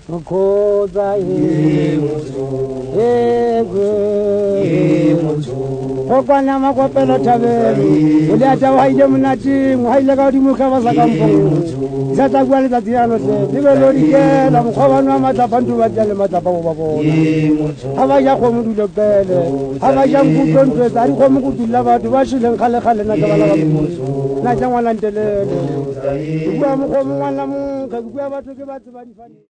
Khoza Kokwana makopelo tabeli uli ata waile munati muhaile ka dimu ka basaka mpo zata kwale tatiano se dibe lorike la mkhobano wa matapantu bajale matapao babona abaja go mudulo pele abaja mkutonto tsari go mukudula batho ba shile khale khale na kabala ba mmuso na jangwana ntelele bua mkhomo ngwana mu ka bua batho ke batho ba difane